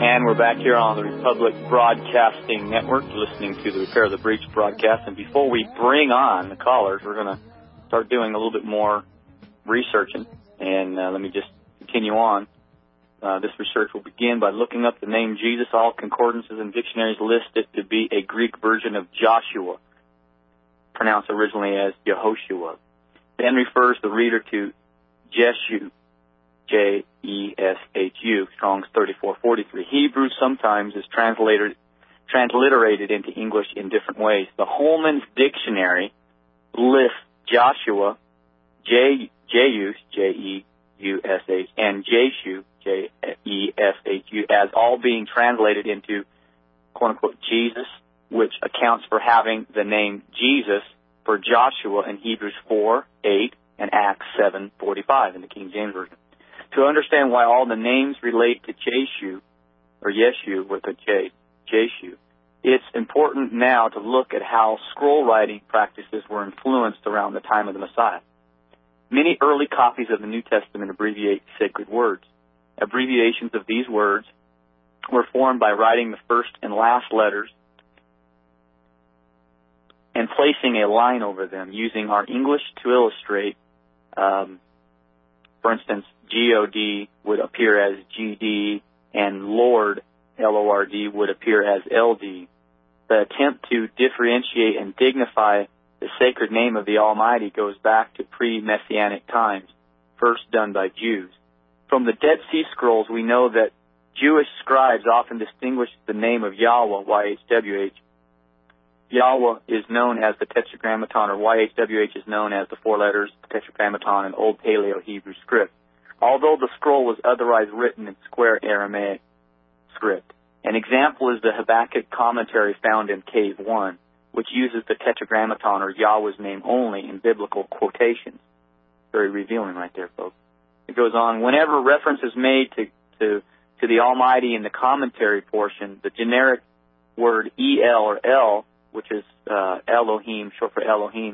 And we're back here on the Republic Broadcasting Network, listening to the Repair the Breach broadcast. And before we bring on the callers, we're going to start doing a little bit more researching. And let me just continue on. This research will begin by looking up the name Jesus. All concordances and dictionaries list it to be a Greek version of Joshua, pronounced originally as Yehoshua. Then refers the reader to Jeshu, Jeshu, Strong's 3443. Hebrew sometimes is transliterated into English in different ways. The Holman's Dictionary lists Joshua, Jeush, J-E-U-S-H, and Jeshu, J-E-S-H-U, as all being translated into, quote-unquote, Jesus, which accounts for having the name Jesus for Joshua in Hebrews 4:8 and Acts 7:45 in the King James Version. To understand why all the names relate to Jeshu, or Yeshu with a J, Jeshu, it's important now to look at how scroll writing practices were influenced around the time of the Messiah. Many early copies of the New Testament abbreviate sacred words. Abbreviations of these words were formed by writing the first and last letters and placing a line over them, using our English to illustrate. For instance, G-O-D would appear as G-D, and Lord, L-O-R-D, would appear as L-D. The attempt to differentiate and dignify the sacred name of the Almighty goes back to pre-Messianic times, first done by Jews. From the Dead Sea Scrolls, we know that Jewish scribes often distinguished the name of Yahweh, Y-H-W-H. Yahweh is known as the Tetragrammaton, or YHWH is known as the four letters Tetragrammaton in Old Paleo Hebrew script, although the scroll was otherwise written in square Aramaic script. An example is the Habakkuk commentary found in Cave 1, which uses the Tetragrammaton, or Yahweh's name only, in biblical quotations. Very revealing right there, folks. It goes on, whenever reference is made to the Almighty in the commentary portion, the generic word El, or El, which is Elohim, short for Elohim,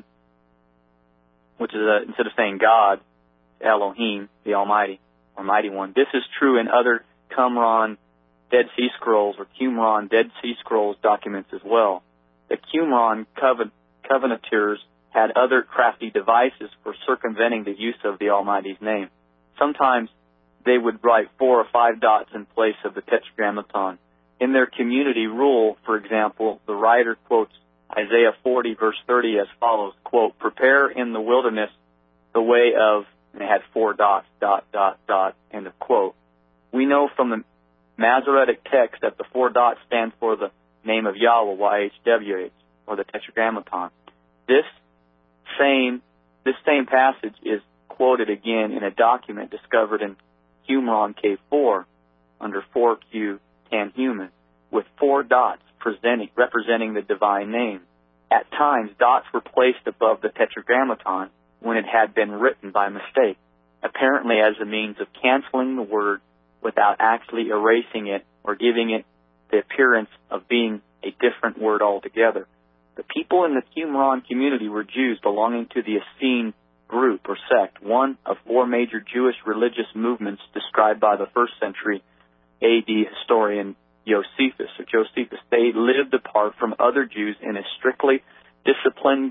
which is, instead of saying God, Elohim, the Almighty, or Mighty One. This is true in other Qumran Dead Sea Scrolls, or Qumran Dead Sea Scrolls documents as well. The Qumran Covenanters had other crafty devices for circumventing the use of the Almighty's name. Sometimes they would write 4 or 5 dots in place of the Tetragrammaton. In their community rule, for example, the writer quotes Isaiah 40, verse 30 as follows, quote, prepare in the wilderness the way of, and it had 4 dots, dot, dot, dot, end of quote. We know from the Masoretic text that the 4 dots stand for the name of Yahweh, Y-H-W-H, or the Tetragrammaton. This same passage is quoted again in a document discovered in Qumran Cave 4 under 4Q Tanhuman, with 4 dots representing the divine name. At times, dots were placed above the Tetragrammaton when it had been written by mistake, apparently as a means of canceling the word without actually erasing it or giving it the appearance of being a different word altogether. The people in the Qumran community were Jews belonging to the Essene group or sect, one of 4 major Jewish religious movements described by the 1st century AD historian Josephus. They lived apart from other Jews in a strictly disciplined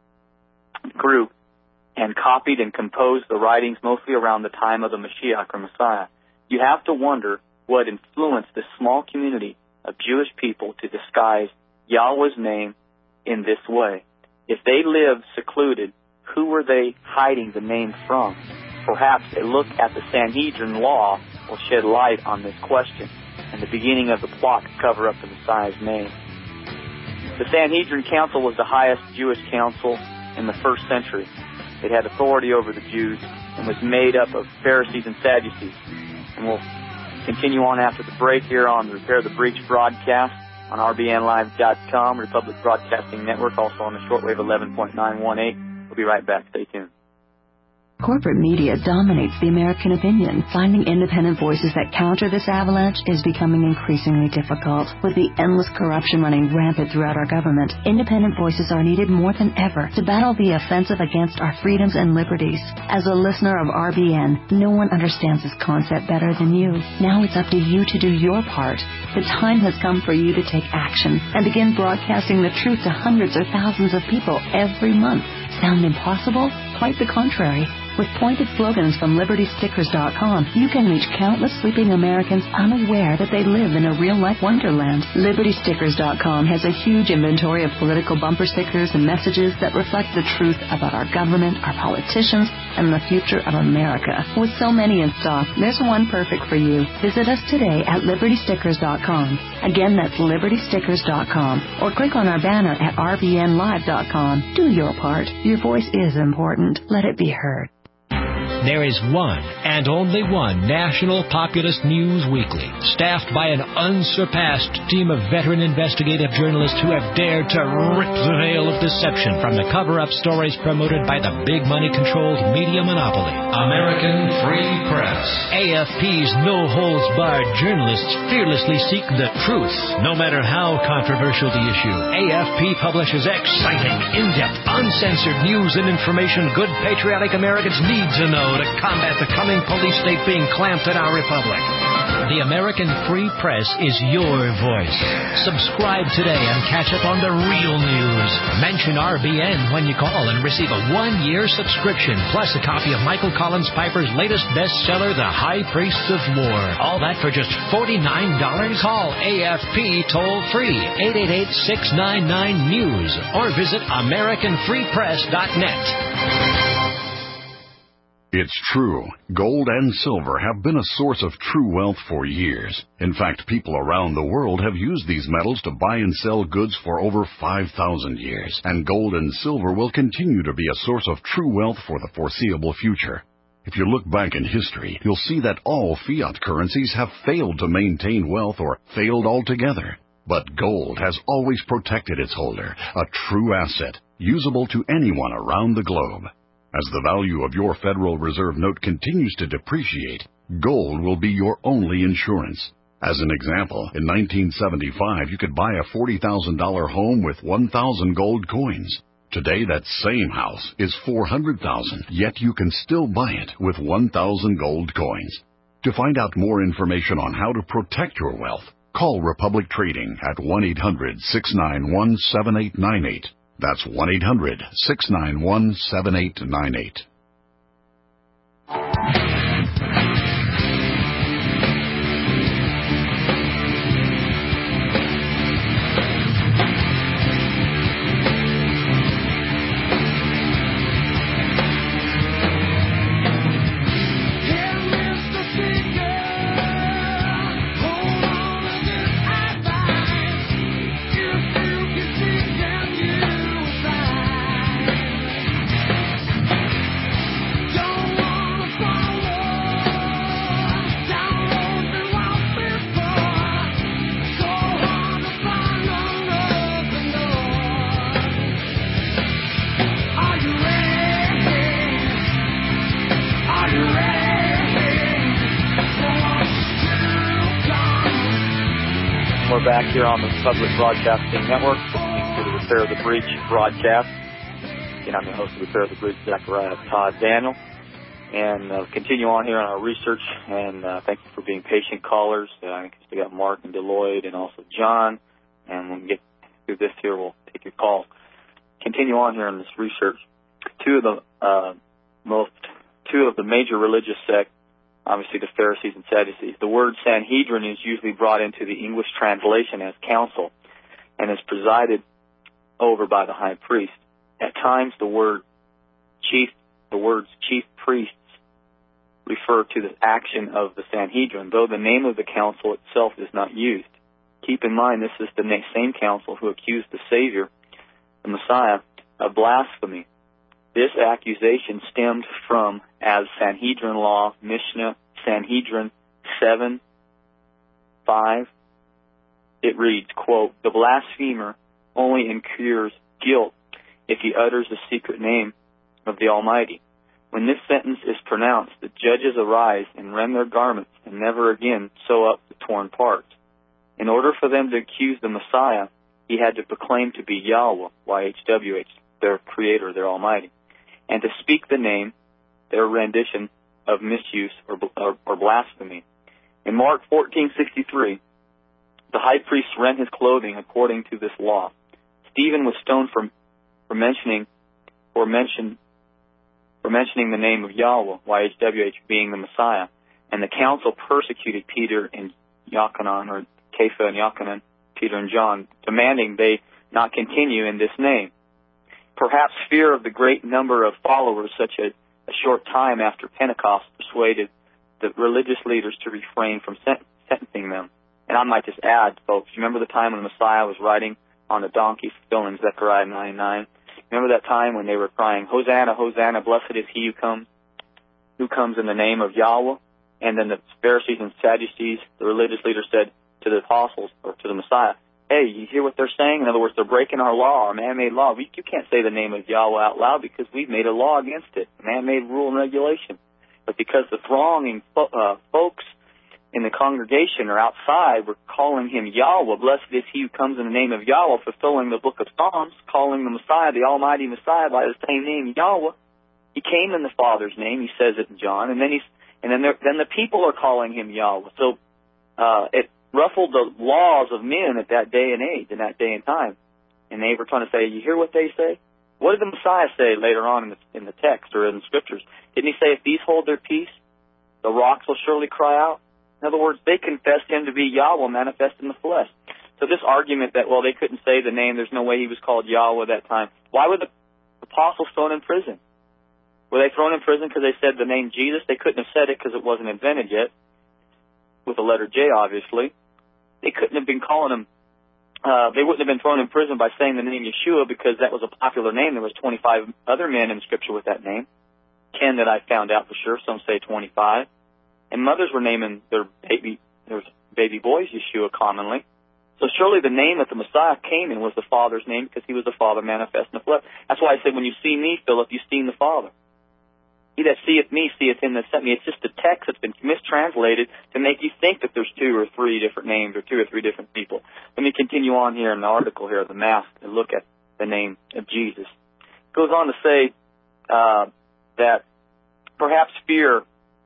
group and copied and composed the writings mostly around the time of the Mashiach or Messiah. You have to wonder what influenced this small community of Jewish people to disguise Yahweh's name in this way. If they lived secluded, who were they hiding the name from? Perhaps a look at the Sanhedrin law will shed light on this question and the beginning of the plot to cover up the Messiah's name. The Sanhedrin Council was the highest Jewish council in the 1st century. It had authority over the Jews and was made up of Pharisees and Sadducees. And we'll continue on after the break here on the Repair the Breach broadcast on rbnlive.com, Republic Broadcasting Network, also on the shortwave 11.918. We'll be right back. Stay tuned. Corporate media dominates the American opinion. Finding independent voices that counter this avalanche is becoming increasingly difficult. With the endless corruption running rampant throughout our government, independent voices are needed more than ever to battle the offensive against our freedoms and liberties. As a listener of RBN, no one understands this concept better than you. Now it's up to you to do your part. The time has come for you to take action and begin broadcasting the truth to hundreds or thousands of people every month. Sound impossible? Quite the contrary. With pointed slogans from LibertyStickers.com, you can reach countless sleeping Americans unaware that they live in a real-life wonderland. LibertyStickers.com has a huge inventory of political bumper stickers and messages that reflect the truth about our government, our politicians, and the future of America. With so many in stock, there's one perfect for you. Visit us today at LibertyStickers.com. Again, that's LibertyStickers.com. Or click on our banner at RBNLive.com. Do your part. Your voice is important. Let it be heard. There is one and only one National Populist News Weekly, staffed by an unsurpassed team of veteran investigative journalists who have dared to rip the veil of deception from the cover-up stories promoted by the big money-controlled media monopoly. American Free Press. AFP's no-holds-barred journalists fearlessly seek the truth, no matter how controversial the issue. AFP publishes exciting, in-depth, uncensored news and information good patriotic Americans need to know to combat the coming police state being clamped in our republic. The American Free Press is your voice. Subscribe today and catch up on the real news. Mention RBN when you call and receive a 1-year subscription, plus a copy of Michael Collins Piper's latest bestseller, The High Priests of War. All that for just $49. Call AFP toll-free, 888-699-NEWS, or visit AmericanFreePress.net. It's true. Gold and silver have been a source of true wealth for years. In fact, people around the world have used these metals to buy and sell goods for over 5,000 years. And gold and silver will continue to be a source of true wealth for the foreseeable future. If you look back in history, you'll see that all fiat currencies have failed to maintain wealth or failed altogether. But gold has always protected its holder, a true asset, usable to anyone around the globe. As the value of your Federal Reserve note continues to depreciate, gold will be your only insurance. As an example, in 1975, you could buy a $40,000 home with 1,000 gold coins. Today, that same house is $400,000, yet you can still buy it with 1,000 gold coins. To find out more information on how to protect your wealth, call Republic Trading at 1-800-691-7898. That's 1-800-691-7898. We're back here on the Public Broadcasting Network to the Repair the Breach broadcast. And I'm the host of Repair the Breach, Zachariah Todd Daniel. And continue on here on our research. And thank you for being patient callers. I think we got Mark and Deloitte and also John. And when we get through this here, we'll take your call. Continue on here in this research. Two of the major religious sects, obviously the Pharisees and Sadducees. The word Sanhedrin is usually brought into the English translation as council and is presided over by the high priest. At times, the words chief priests refer to the action of the Sanhedrin, though the name of the council itself is not used. Keep in mind, this is the same council who accused the Savior, the Messiah, of blasphemy. This accusation stemmed from, as Sanhedrin law, Mishnah, Sanhedrin 7:5. It reads, quote, "The blasphemer only incurs guilt if he utters the secret name of the Almighty. When this sentence is pronounced, the judges arise and rend their garments and never again sew up the torn parts. In order for them to accuse the Messiah, he had to proclaim to be Yahweh, YHWH, their Creator, their Almighty, and to speak the name, their rendition of misuse or blasphemy. In Mark 14:63, the high priest rent his clothing according to this law. Stephen was stoned for mentioning the name of Yahweh, YHWH, being the Messiah, and the council persecuted Peter and Yochanan, or Kepha and Yochanan, Peter and John, demanding they not continue in this name. Perhaps fear of the great number of followers, such a short time after Pentecost, persuaded the religious leaders to refrain from sentencing them. And I might just add, folks, remember the time when the Messiah was riding on a donkey, fulfilling Zechariah 9:9? Remember that time when they were crying, Hosanna, Hosanna, blessed is he who comes in the name of Yahweh? And then the Pharisees and Sadducees, the religious leaders, said to the apostles, or to the Messiah, hey, you hear what they're saying? In other words, they're breaking our law, our man-made law. You can't say the name of Yahweh out loud because we've made a law against it, a man-made rule and regulation. But because the thronging folks in the congregation or outside were calling him Yahweh, blessed is he who comes in the name of Yahweh, fulfilling the book of Psalms, calling the Messiah, the Almighty Messiah, by the same name, Yahweh. He came in the Father's name, he says it in John, and then the people are calling him Yahweh. So it ruffled the laws of men at that day and age, in that day and time. And they were trying to say, you hear what they say? What did the Messiah say later on in the text or in the Scriptures? Didn't he say, if these hold their peace, the rocks will surely cry out? In other words, they confessed him to be Yahweh manifest in the flesh. So this argument that, well, they couldn't say the name, there's no way he was called Yahweh at that time. Why were the apostles thrown in prison? Were they thrown in prison because they said the name Jesus? They couldn't have said it because it wasn't invented yet, with the letter J, obviously. They couldn't have been calling him, they wouldn't have been thrown in prison by saying the name Yeshua because that was a popular name. There was 25 other men in Scripture with that name. 10 that I found out for sure, some say 25. And mothers were naming their baby boys Yeshua commonly. So surely the name that the Messiah came in was the Father's name because he was the Father manifest in the flesh. That's why I said, when you see me, Philip, you've seen the Father. He that seeth me, seeth him that sent me. It's just a text that's been mistranslated to make you think that there's 2 or 3 different names or 2 or 3 different people. Let me continue on here in the article here, the mask, and look at the name of Jesus. It goes on to say that perhaps fear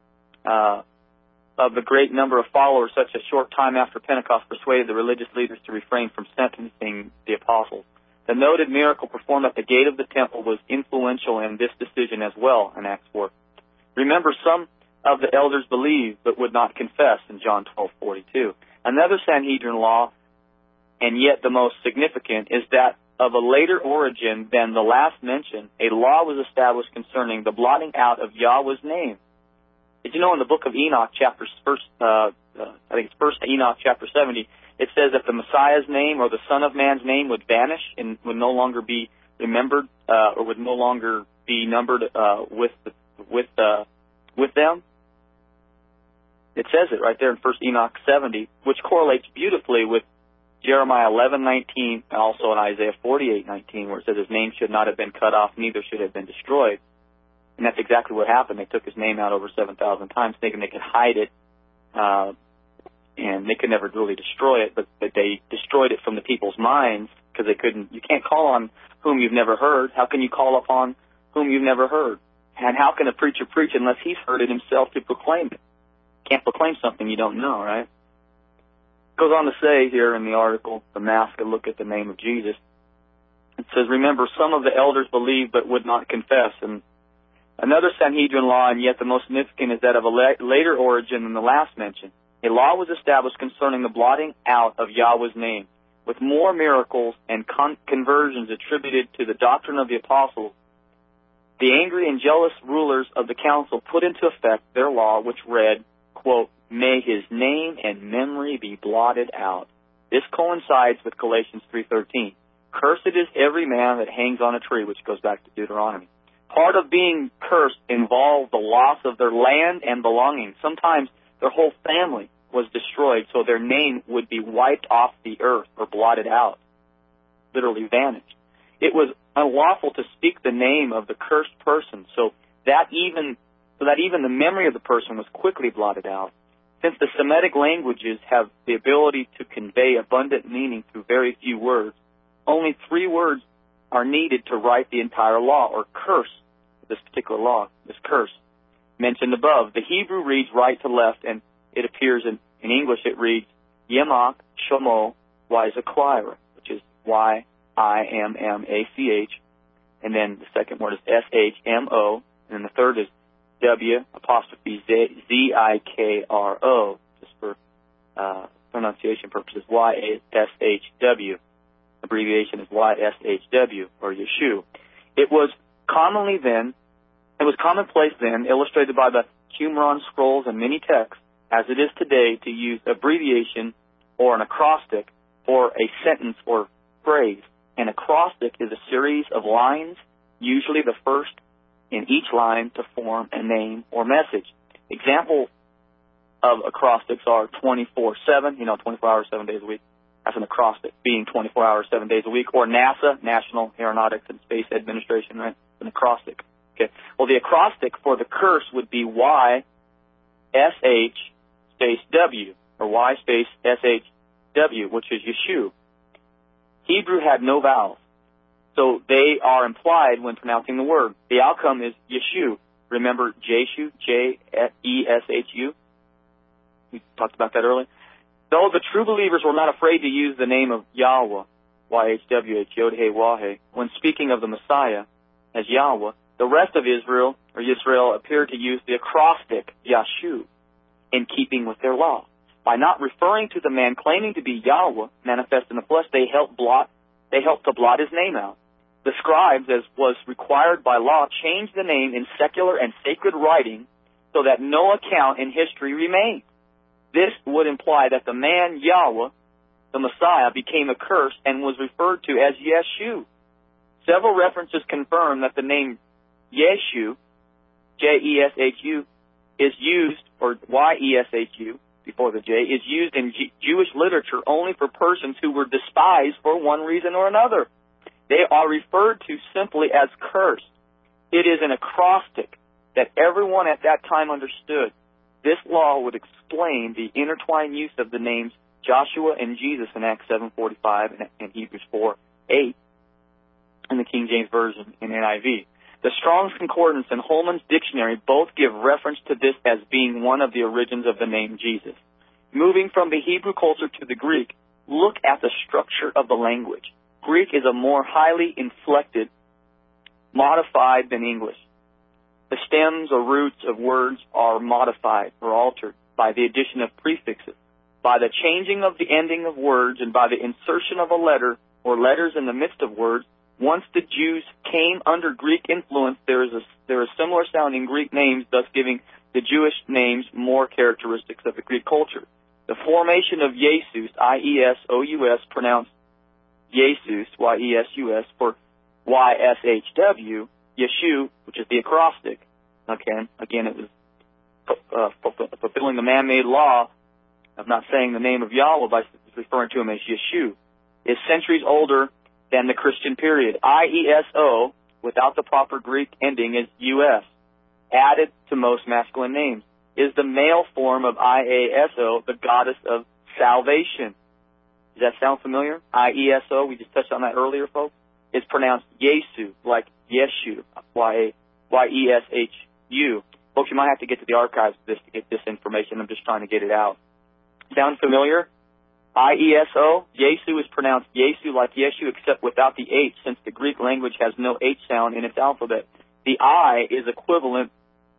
of the great number of followers, such a short time after Pentecost, persuaded the religious leaders to refrain from sentencing the apostles. The noted miracle performed at the gate of the temple was influential in this decision as well in Acts 4. Remember, some of the elders believed but would not confess in John 12:42. Another Sanhedrin law, and yet the most significant, is that of a later origin than the last mentioned. A law was established concerning the blotting out of Yahweh's name. Did you know in the book of Enoch, first Enoch chapter 70, it says that the Messiah's name or the Son of Man's name would vanish and would no longer be remembered or would no longer be numbered with them? It says it right there in first Enoch 70, which correlates beautifully with Jeremiah 11:19 and also in Isaiah 48:19, where it says his name should not have been cut off, neither should have been destroyed. And that's exactly what happened. They took his name out over 7,000 times, thinking they could hide it, and they could never really destroy it, but they destroyed it from the people's minds because they couldn't. You can't call on whom you've never heard. How can you call upon whom you've never heard? And how can a preacher preach unless he's heard it himself to proclaim it? Can't proclaim something you don't know, right? It goes on to say here in the article, the mask, a look at the name of Jesus. It says, remember, some of the elders believed but would not confess. And another Sanhedrin law, and yet the most significant, is that of a later origin than the last mentioned. A law was established concerning the blotting out of Yahweh's name. With more miracles and conversions attributed to the doctrine of the apostles, the angry and jealous rulers of the council put into effect their law, which read, quote, may his name and memory be blotted out. This coincides with Galatians 3:13. Cursed is every man that hangs on a tree, which goes back to Deuteronomy. Part of being cursed involved the loss of their land and belongings. Sometimes their whole family was destroyed, so their name would be wiped off the earth or blotted out, literally vanished. It was unlawful to speak the name of the cursed person, so that even the memory of the person was quickly blotted out. Since the Semitic languages have the ability to convey abundant meaning through very few words, only 3 words are needed to write the entire law, or curse, this particular law, this curse mentioned above. The Hebrew reads right to left, and it appears in English it reads Yemach Shomo Yzaquira, which is Y-I-M-M-A-C-H, and then the second word is S-H-M-O, and then the third is W-Z-I-K-R-O, just for pronunciation purposes, Y-S-H-W. Abbreviation is Y-S-H-W, or Yeshu. It was commonplace then, illustrated by the Qumran scrolls and many texts, as it is today, to use abbreviation or an acrostic for a sentence or phrase. An acrostic is a series of lines, usually the first in each line to form a name or message. Examples of acrostics are 24/7, 24 hours, 7 days a week. That's an acrostic, being 24 hours, 7 days a week. Or NASA, National Aeronautics and Space Administration, right? An acrostic. Okay. Well, the acrostic for the curse would be Y-S-H space W, or Y space S-H-W, which is Yeshu. Hebrew had no vowels, so they are implied when pronouncing the word. The outcome is Yeshu. Remember Jeshu, J-E-S-H-U? We talked about that earlier. Though the true believers were not afraid to use the name of Yahweh, Y-H-W-H, Yod-He-Wah-He, when speaking of the Messiah as Yahweh, the rest of Israel appeared to use the acrostic Yashu in keeping with their law. By not referring to the man claiming to be Yahweh, manifest in the flesh, they helped to blot his name out. The scribes, as was required by law, changed the name in secular and sacred writing so that no account in history remained. This would imply that the man Yahweh, the Messiah, became a curse and was referred to as Yeshu. Several references confirm that the name Yeshu, J-E-S-H-U, is used, or Y-E-S-H-U, before the J, is used in Jewish literature only for persons who were despised for one reason or another. They are referred to simply as cursed. It is an acrostic that everyone at that time understood. This law would explain the intertwined use of the names Joshua and Jesus in Acts 7:45 and Hebrews 4:8 in the King James Version in NIV. The Strong's Concordance and Holman's Dictionary both give reference to this as being one of the origins of the name Jesus. Moving from the Hebrew culture to the Greek, look at the structure of the language. Greek is a more highly inflected, modified than English. The stems or roots of words are modified or altered by the addition of prefixes, by the changing of the ending of words, and by the insertion of a letter or letters in the midst of words. Once the Jews came under Greek influence, there is similar sounding Greek names, thus giving the Jewish names more characteristics of the Greek culture. The formation of Jesus, I-E-S-O-U-S, pronounced Jesus, Y-E-S-U-S, for Y-S-H-W, Yeshu, which is the acrostic. Okay, again, it was fulfilling the man-made law of not saying the name of Yahweh by referring to him as Yeshu, is centuries older than the Christian period. I-E-S-O, without the proper Greek ending, is U-S, added to most masculine names, is the male form of I-A-S-O, the goddess of salvation. Does that sound familiar? I-E-S-O, we just touched on that earlier, folks. It's pronounced Yesu, like Yeshu, Y-E-S-H-U. Folks, you might have to get to the archives of this to get this information. I'm just trying to get it out. Sound familiar? I-E-S-O, Yesu is pronounced Yesu like Yeshu, except without the H, since the Greek language has no H sound in its alphabet. The I is equivalent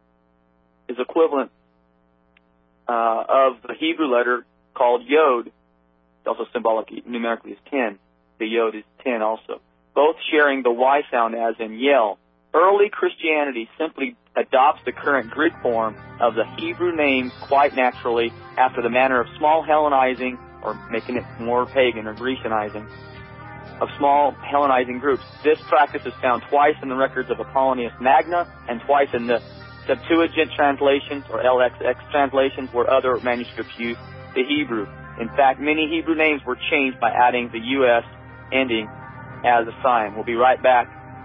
of the Hebrew letter called Yod. It's also symbolic numerically as 10. The Yod is 10 also. Both sharing the Y sound as in Yel. Early Christianity simply adopts the current Greek form of the Hebrew names quite naturally after the manner of small Hellenizing, or making it more pagan or Grecianizing, of small Hellenizing groups. This practice is found twice in the records of Apollonius Magna and twice in the Septuagint translations or LXX translations where other manuscripts use the Hebrew. In fact, many Hebrew names were changed by adding the U.S. ending as a sign. We'll be right back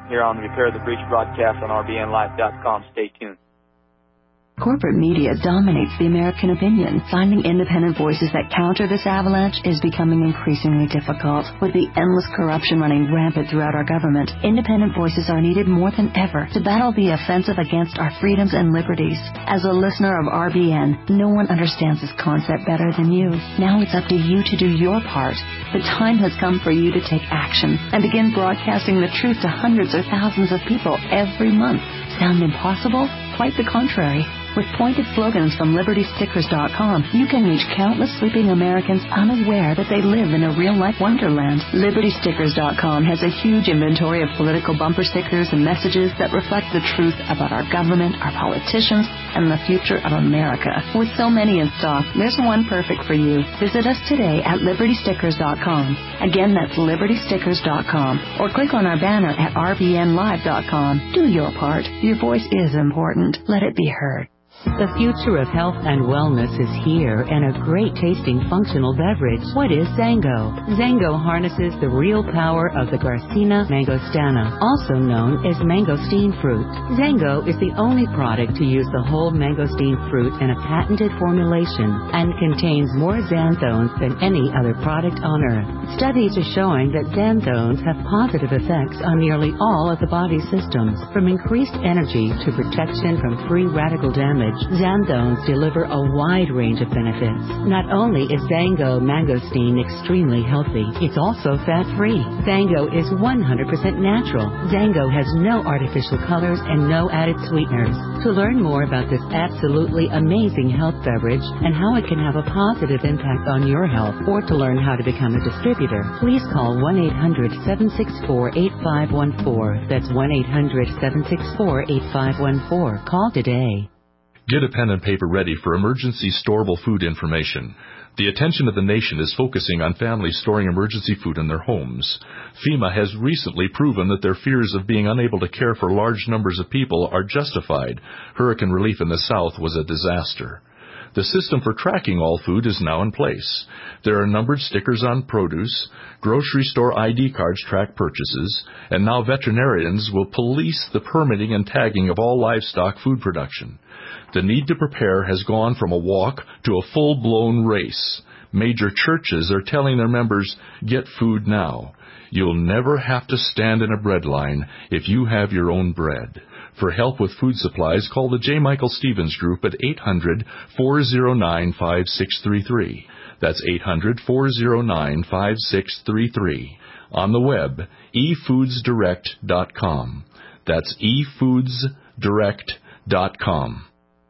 here on the Repair the Breach broadcast on RBNLive.com. Stay tuned. Corporate media dominates the American opinion. Finding independent voices that counter this avalanche is becoming increasingly difficult. With the endless corruption running rampant throughout our government, independent voices are needed more than ever to battle the offensive against our freedoms and liberties. As a listener of RBN, no one understands this concept better than you. Now it's up to you to do your part. The time has come for you to take action and begin broadcasting the truth to hundreds or thousands of people every month. Sound impossible? Quite the contrary. With pointed slogans from LibertyStickers.com, you can reach countless sleeping Americans unaware that they live in a real-life wonderland. LibertyStickers.com has a huge inventory of political bumper stickers and messages that reflect the truth about our government, our politicians, and the future of America. With so many in stock, there's one perfect for you. Visit us today at LibertyStickers.com. Again, that's LibertyStickers.com. Or click on our banner at RBNLive.com. Do your part. Your voice is important. Let it be heard. The future of health and wellness is here, and a great tasting functional beverage. What is Zango? Zango harnesses the real power of the Garcinia mangostana, also known as mangosteen fruit. Zango is the only product to use the whole mangosteen fruit in a patented formulation and contains more xanthones than any other product on earth. Studies are showing that xanthones have positive effects on nearly all of the body's systems, from increased energy to protection from free radical damage. Xanthones deliver a wide range of benefits. Not only is Zango mangosteen extremely healthy, it's also fat-free. Zango is 100% natural. Zango has no artificial colors and no added sweeteners. To learn more about this absolutely amazing health beverage and how it can have a positive impact on your health, or to learn how to become a distributor, please call 1-800-764-8514. That's 1-800-764-8514. Call today. Get a pen and paper ready for emergency storable food information. The attention of the nation is focusing on families storing emergency food in their homes. FEMA has recently proven that their fears of being unable to care for large numbers of people are justified. Hurricane relief in the South was a disaster. The system for tracking all food is now in place. There are numbered stickers on produce, grocery store ID cards track purchases, and now veterinarians will police the permitting and tagging of all livestock food production. The need to prepare has gone from a walk to a full-blown race. Major churches are telling their members, get food now. You'll never have to stand in a bread line if you have your own bread. For help with food supplies, call the J. Michael Stevens Group at 800-409-5633. That's 800-409-5633. On the web, efoodsdirect.com. That's efoodsdirect.com.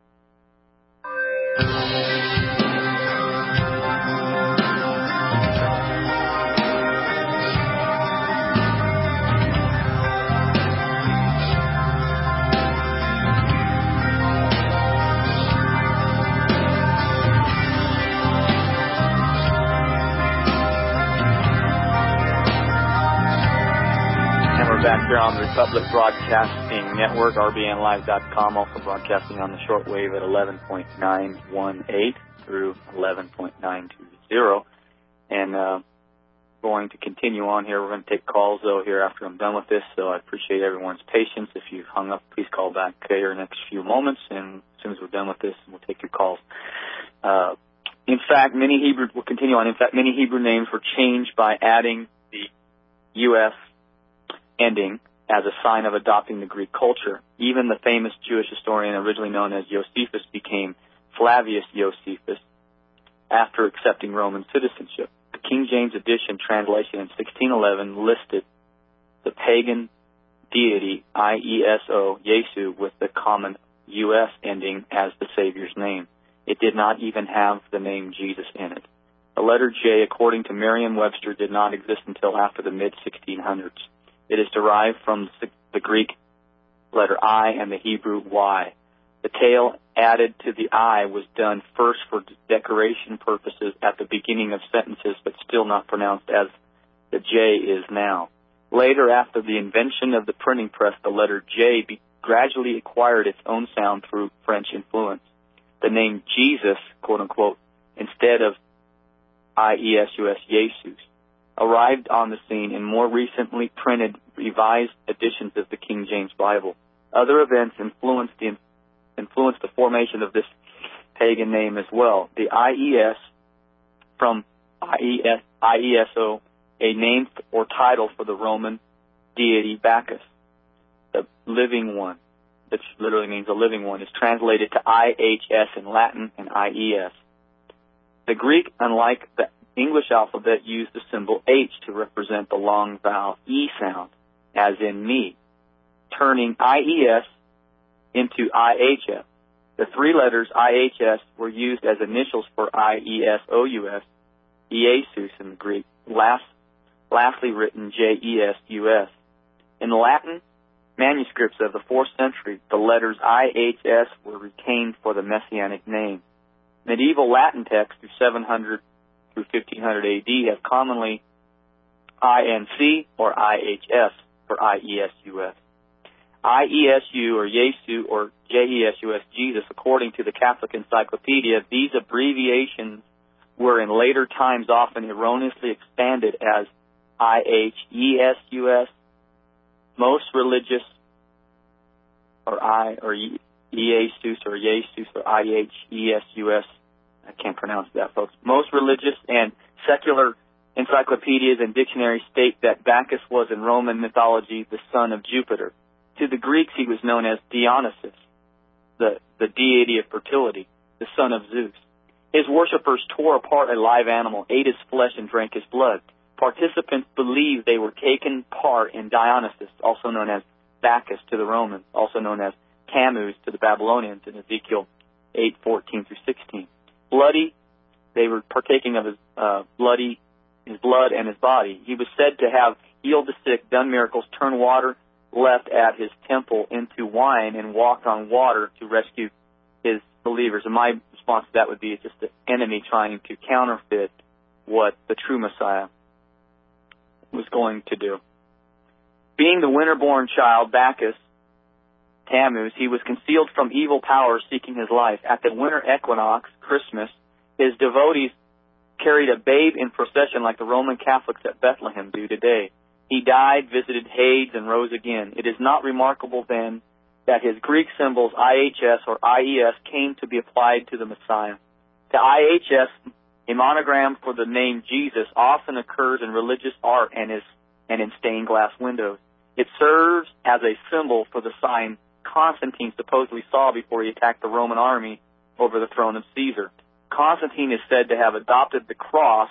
Back here on the Republic Broadcasting Network, RBNLive.com, also broadcasting on the shortwave at 11.918 through 11.920. And going to continue on here. We're going to take calls, though, here after I'm done with this, so I appreciate everyone's patience. If you've hung up, please call back here in the next few moments, and as soon as we're done with this, we'll take your calls. In fact, many Hebrew names were changed by adding the U.S. ending as a sign of adopting the Greek culture. Even the famous Jewish historian originally known as Josephus became Flavius Josephus after accepting Roman citizenship. The King James Edition translation in 1611 listed the pagan deity Ieso, Yesu, with the common U.S. ending as the Savior's name. It did not even have the name Jesus in it. The letter J, according to Merriam-Webster, did not exist until after the mid-1600s. It is derived from the Greek letter I and the Hebrew Y. The tail added to the I was done first for decoration purposes at the beginning of sentences, but still not pronounced as the J is now. Later, after the invention of the printing press, the letter J gradually acquired its own sound through French influence. The name Jesus, quote-unquote, instead of I-E-S-U-S, Jesus, arrived on the scene in more recently printed, revised editions of the King James Bible. Other events influenced the formation of this pagan name as well. The IES, from IESO, a name or title for the Roman deity Bacchus, the living one, which literally means a living one, is translated to IHS in Latin and IES. The Greek, unlike the English alphabet, used the symbol H to represent the long vowel E sound, as in me, turning IES into IHS. The three letters IHS were used as initials for IESOUS, Iesus in the Greek, lastly written JESUS. In Latin manuscripts of the 4th century, the letters IHS were retained for the messianic name. Medieval Latin texts through 700 through 1500 AD have commonly INC or IHS for IESUS. IESU or Yesu or JESUS, Jesus, according to the Catholic Encyclopedia, these abbreviations were in later times often erroneously expanded as IHESUS. Most religious, or Iesus or Yesus or IHESUS, I can't pronounce that, folks. Most religious and secular encyclopedias and dictionaries state that Bacchus was in Roman mythology the son of Jupiter. To the Greeks, he was known as Dionysus, the deity of fertility, the son of Zeus. His worshippers tore apart a live animal, ate his flesh, and drank his blood. Participants believed they were taking part in Dionysus, also known as Bacchus to the Romans, also known as Tammuz to the Babylonians in Ezekiel 8:14 through 16. Bloody, they were partaking of his blood and his body. He was said to have healed the sick, done miracles, turned water left at his temple into wine, and walked on water to rescue his believers. And my response to that would be it's just the enemy trying to counterfeit what the true Messiah was going to do. Being the winter-born child, Bacchus, Tammuz, he was concealed from evil powers seeking his life. At the winter equinox, Christmas, his devotees carried a babe in procession like the Roman Catholics at Bethlehem do today. He died, visited Hades, and rose again. It is not remarkable, then, that his Greek symbols IHS or IES came to be applied to the Messiah. The IHS, a monogram for the name Jesus, often occurs in religious art and in stained glass windows. It serves as a symbol for the sign Constantine supposedly saw before he attacked the Roman army over the throne of Caesar. Constantine is said to have adopted the cross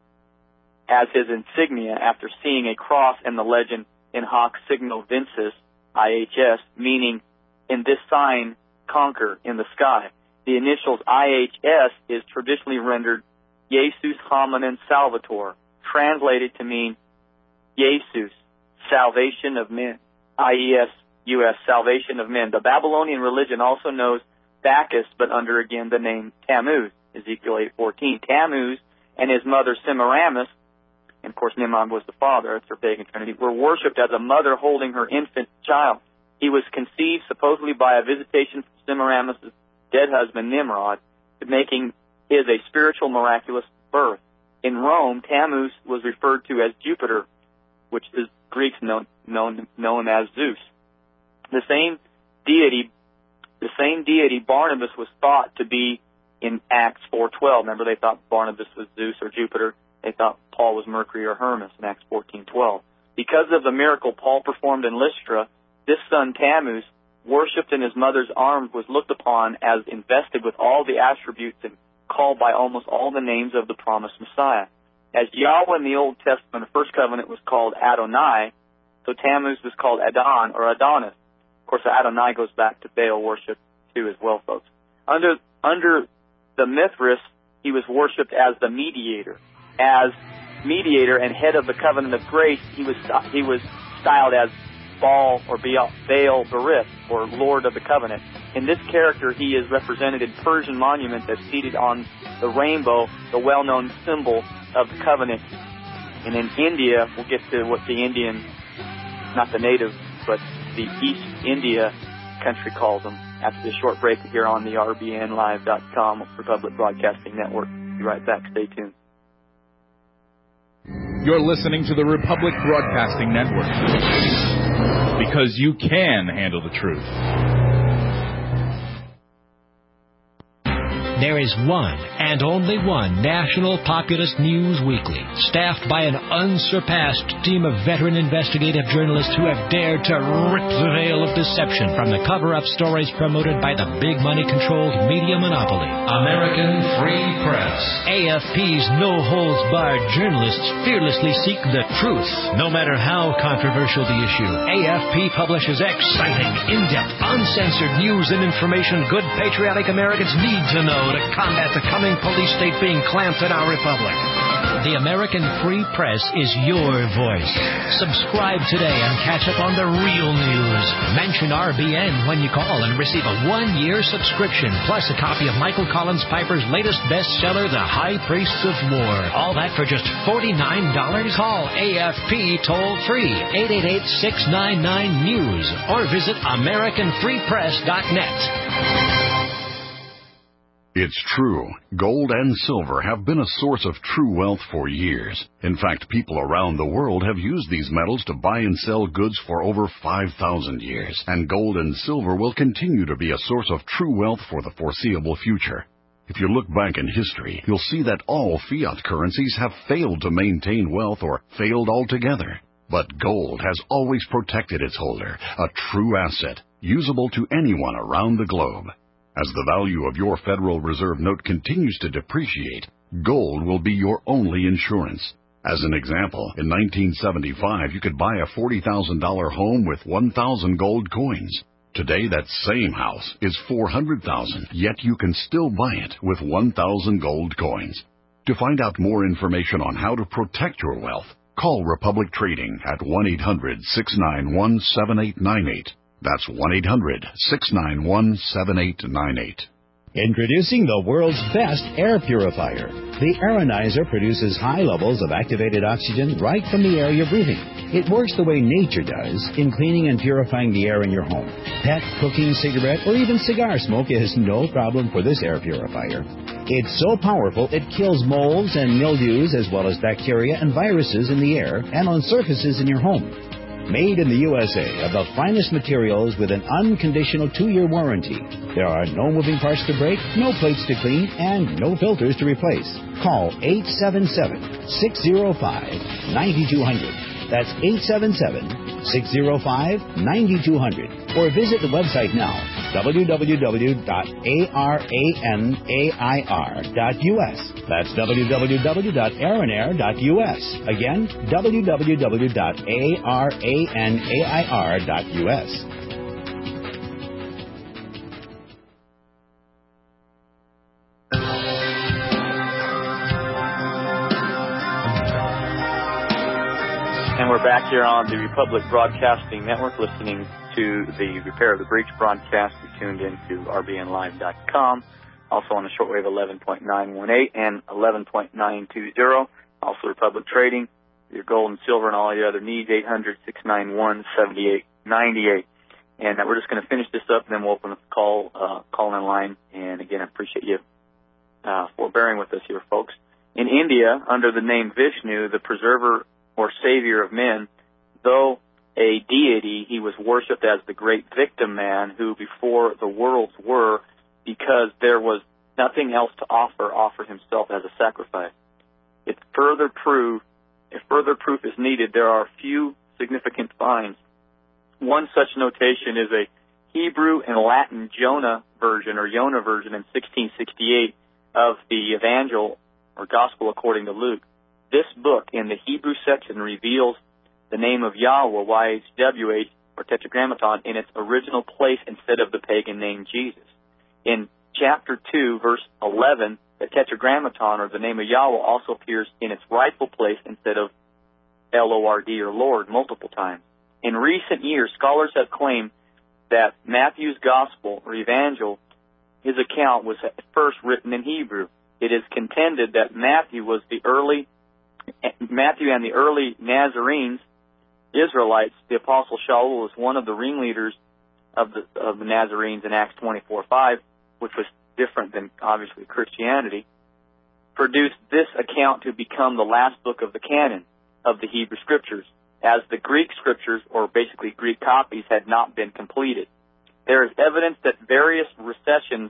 as his insignia after seeing a cross and the legend in hoc signo vinces, IHS, meaning in this sign conquer in the sky. The initials IHS is traditionally rendered Jesus hominem salvator, translated to mean Jesus, salvation of men. IESUS, salvation of men. The Babylonian religion also knows Bacchus, but under, again, the name Tammuz, Ezekiel 8:14. Tammuz and his mother Semiramis, and of course Nimrod was the father, that's her pagan trinity, were worshipped as a mother holding her infant child. He was conceived supposedly by a visitation from Semiramis' dead husband Nimrod, making his a spiritual miraculous birth. In Rome, Tammuz was referred to as Jupiter, which is Greeks known as Zeus. The same deity Barnabas was thought to be in Acts 4:12. Remember, they thought Barnabas was Zeus or Jupiter. They thought Paul was Mercury or Hermes in Acts 14:12. Because of the miracle Paul performed in Lystra, this son Tammuz, worshipped in his mother's arms, was looked upon as invested with all the attributes and called by almost all the names of the promised Messiah. As Yahweh in the Old Testament, the First Covenant, was called Adonai, so Tammuz was called Adon or Adonis. Of course, Adonai goes back to Baal worship too as well, folks. Under the Mithras, he was worshipped as the mediator. As mediator and head of the covenant of grace, he was styled as Baal or Baal Berith, or Lord of the Covenant. In this character, he is represented in Persian monuments as seated on the rainbow, the well-known symbol of the covenant. And in India, we'll get to what the Indian, not the native, but the East India country calls them after this short break here on the RBNLive.com Republic Broadcasting Network. Be right back. Stay tuned. You're listening to the Republic Broadcasting Network. Because you can handle the truth. There is one and only one national populist news weekly, staffed by an unsurpassed team of veteran investigative journalists who have dared to rip the veil of deception from the cover-up stories promoted by the big money-controlled media monopoly. American Free Press. AFP's no-holds-barred journalists fearlessly seek the truth, no matter how controversial the issue. AFP publishes exciting, in-depth, uncensored news and information good patriotic Americans need to know to combat the coming police state being clamped in our republic. The American Free Press is your voice. Subscribe today and catch up on the real news. Mention RBN when you call and receive a 1-year subscription, plus a copy of Michael Collins Piper's latest bestseller, The High Priests of War. All that for just $49? Call AFP toll-free, 888-699-NEWS, or visit AmericanFreePress.net. It's true. Gold and silver have been a source of true wealth for years. In fact, people around the world have used these metals to buy and sell goods for over 5,000 years. And gold and silver will continue to be a source of true wealth for the foreseeable future. If you look back in history, you'll see that all fiat currencies have failed to maintain wealth or failed altogether. But gold has always protected its holder, a true asset, usable to anyone around the globe. As the value of your Federal Reserve note continues to depreciate, gold will be your only insurance. As an example, in 1975, you could buy a $40,000 home with 1,000 gold coins. Today, that same house is $400,000, yet you can still buy it with 1,000 gold coins. To find out more information on how to protect your wealth, call Republic Trading at 1-800-691-7898. That's 1-800-691-7898. Introducing the world's best air purifier. The Aeronizer produces high levels of activated oxygen right from the air you're breathing. It works the way nature does in cleaning and purifying the air in your home. Pet, cooking, cigarette, or even cigar smoke is no problem for this air purifier. It's so powerful it kills molds and mildews as well as bacteria and viruses in the air and on surfaces in your home. Made in the USA of the finest materials with an unconditional 2-year warranty. There are no moving parts to break, no plates to clean, and no filters to replace. Call 877-605-9200. That's 877-605-9200. Or visit the website now, www.aranair.us. That's www.aranair.us. Again, www.aranair.us. And we're back here on the Republic Broadcasting Network listening to the Repair of the Breach broadcast. You tuned into rbnlive.com. Also on the shortwave 11.918 and 11.920. Also Republic Trading, your gold and silver and all your other needs, 800-691-7898. And we're just going to finish this up, and then we'll open up the call-in line. And again, I appreciate you for bearing with us here, folks. In India, under the name Vishnu, the preserver or savior of men, though a deity, he was worshipped as the great victim man who, before the worlds were, because there was nothing else to offered himself as a sacrifice. If further proof is needed, there are few significant finds. One such notation is a Hebrew and Latin Yonah version in 1668 of the Evangel or Gospel according to Luke. This book in the Hebrew section reveals the name of Yahweh, YHWH, or Tetragrammaton, in its original place instead of the pagan name Jesus. In chapter 2, verse 11, the Tetragrammaton, or the name of Yahweh, also appears in its rightful place instead of L-O-R-D, or Lord, multiple times. In recent years, scholars have claimed that Matthew's Gospel, or Evangel, his account was at first written in Hebrew. It is contended that Matthew and the early Nazarenes, Israelites, the Apostle Shaul was one of the ringleaders of the Nazarenes in Acts 24:5, which was different than, obviously, Christianity, produced this account to become the last book of the canon. of the Hebrew Scriptures, as the Greek Scriptures, or basically Greek copies, had not been completed. There is evidence that various recensions